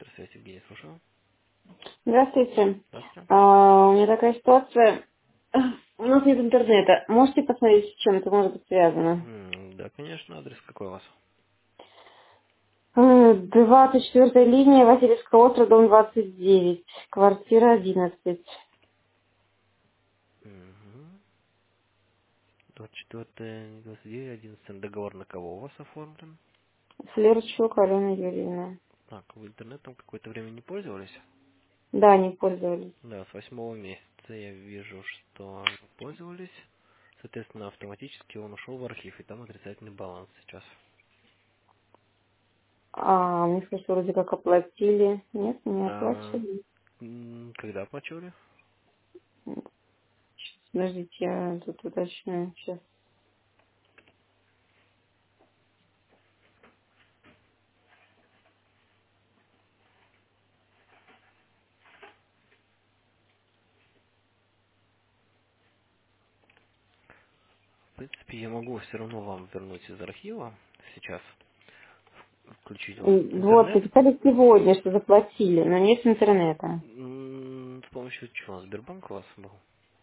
Электросвязь, Евгений, слушаю. Здравствуйте. Здравствуйте. У меня такая ситуация. У нас нет интернета. Можете посмотреть, с чем это может быть связано? Да, конечно, адрес какой у вас? 24-я линия, Васильевского острова, дом 29, квартира 11. Угу. 24, 29, 11. Договор на кого у вас оформлен? Флерчук Алена Юрьевна. Так, вы интернетом какое-то время не пользовались? Да, не пользовались. Да, с 8 месяца я вижу, что не пользовались. Соответственно, автоматически он ушел в архив, и там отрицательный баланс сейчас. Мне сказали, что вроде как оплатили. Нет, не А, оплачивали. когда оплачивали? Подождите, я тут уточню сейчас. В принципе, я могу все равно вам вернуть из архива сейчас, включить вам Вот, интернет. написали сегодня, что заплатили, но нет интернета. С помощью чего? Сбербанк у вас был?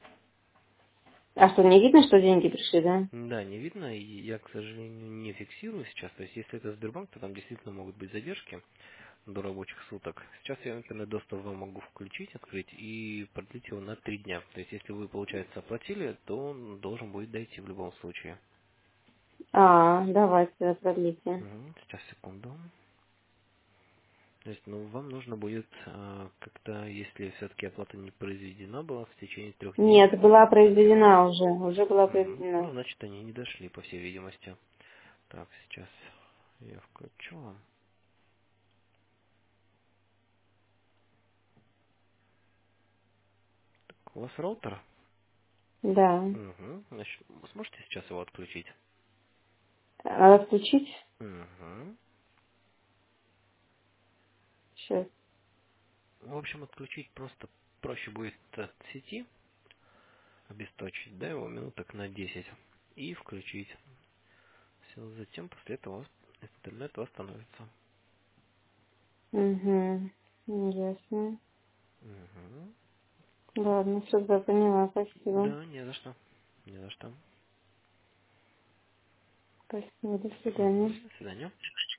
А что, не видно, что деньги пришли, да? Да, не видно, и я, к сожалению, не фиксирую сейчас. То есть, если это Сбербанк, то там действительно могут быть задержки до рабочих суток. Сейчас я интернет-доступ вам могу включить, открыть и продлить его на 3 дня. То есть, если вы, получается, оплатили, то он должен будет дойти в любом случае. Давайте, продлите. Сейчас, секунду. То есть, вам нужно будет как-то, если все-таки оплата не произведена была в течение 3 дней. Нет, была произведена уже была произведена. Ну, значит, они не дошли, по всей видимости. Так, сейчас я включу вам. У вас роутер? Да. Значит, сможете сейчас его отключить? Надо включить? Угу. Сейчас. В общем, отключить просто проще будет от сети, обесточить, да, его минуток на 10 и включить. Все, затем после этого у вас интернет восстановится. Угу. Ясно. Угу. Ладно, все, да, поняла. Спасибо. Да, не за что. Не за что. Спасибо. До свидания. До свидания.